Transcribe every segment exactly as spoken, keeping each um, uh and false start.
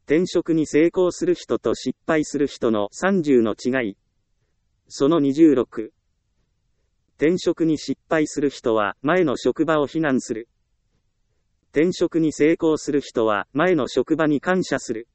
転職に成功する人と失敗する人のさんじゅうの違い。そのにじゅうろく。転職に失敗する人は前の職場を非難する。転職に成功する人は前の職場に感謝する。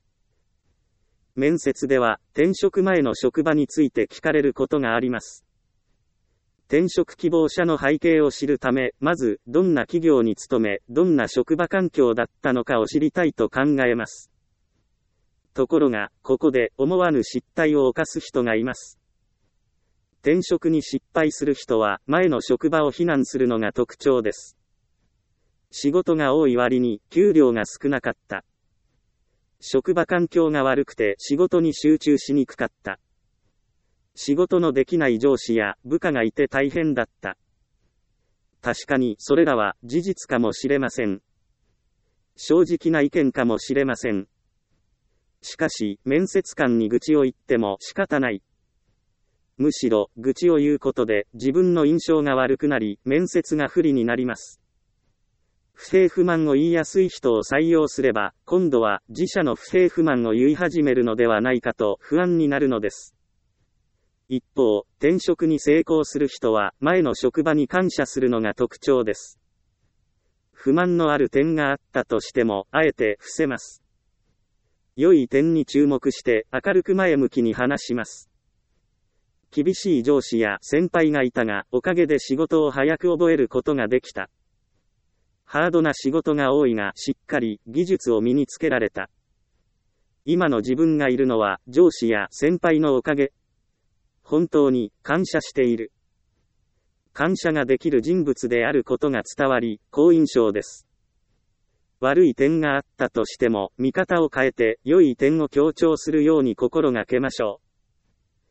面接では転職前の職場について聞かれることがあります。転職希望者の背景を知るため、まずどんな企業に勤め、どんな職場環境だったのかを知りたいと考えます。ところが、ここで思わぬ失態を犯す人がいます。転職に失敗する人は前の職場を非難するのが特徴です。仕事が多い割に給料が少なかった。職場環境が悪くて仕事に集中しにくかった。仕事のできない上司や部下がいて大変だった。確かにそれらは事実かもしれません。正直な意見かもしれません。しかし、面接官に愚痴を言っても仕方ない。むしろ、愚痴を言うことで自分の印象が悪くなり、面接が不利になります。不平不満を言いやすい人を採用すれば、今度は自社の不平不満を言い始めるのではないかと不安になるのです。一方、転職に成功する人は前の職場に感謝するのが特徴です。不満のある点があったとしても、あえて伏せます。良い点に注目して明るく前向きに話します。厳しい上司や先輩がいたが、おかげで仕事を早く覚えることができた。ハードな仕事が多いが、しっかり技術を身につけられた。今の自分がいるのは上司や先輩のおかげ。本当に感謝している。感謝ができる人物であることが伝わり、好印象です。悪い点があったとしても、見方を変えて良い点を強調するように心がけましょ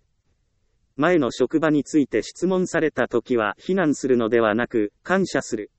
う。前の職場について質問されたときは非難するのではなく、感謝する。